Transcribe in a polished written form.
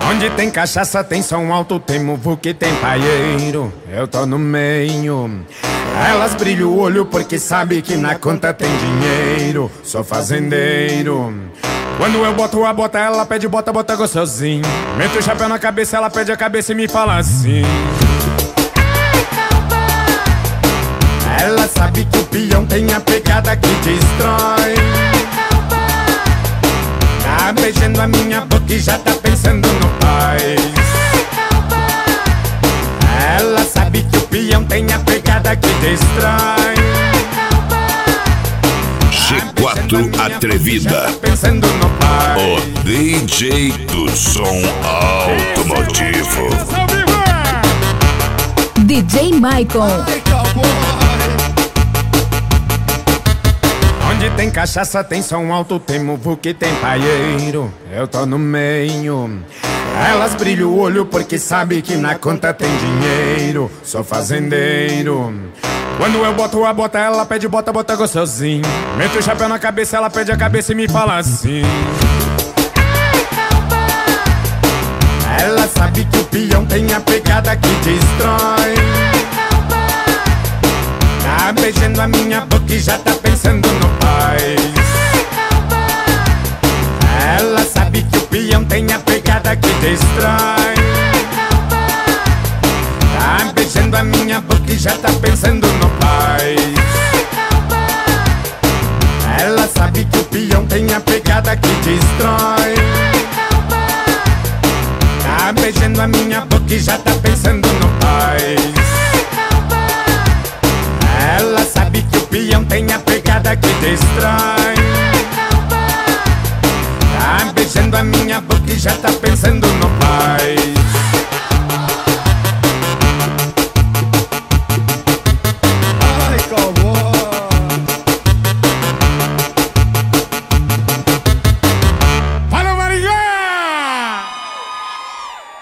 Onde tem cachaça, tem som alto, tem muvuca e tem paieiro. Eu tô no meio. Elas brilham o olho porque sabe que na conta tem dinheiro. Sou fazendeiro. Quando eu boto a bota, ela pede bota, bota gostosinho. Meto o chapéu na cabeça, ela pede a cabeça e me fala assim: ela sabe que o peão tem a pegada que destrói. Tá beijando a minha boca e já tá pensando no pai. Ela sabe que o peão tem a pegada que destrói. G4 Atrevida, o DJ do som automotivo. DJ Maicon. Onde tem cachaça, tem som alto, tem muvuca e tem paieiro. Eu tô no meio. Elas brilham o olho porque sabe que na conta tem dinheiro. Sou fazendeiro. Quando eu boto a bota, ela pede bota, bota gostosinho. Meto o chapéu na cabeça, ela pede a cabeça e me fala assim: ela sabe que o peão tem a pegada que destrói. Tá beijando a minha boca e já tá pensando no pai. Ela sabe que o peão tem a pegada que destrói. Tá beijando a minha boca e já tá pensando no pai. Ela sabe que o peão tem a pegada que destrói. Tá beijando a minha boca e já tá pensando no pai. Ela sabe que o peão tem a pegada que destrói. Tá beijando a minha boca e já tá pensando no pai.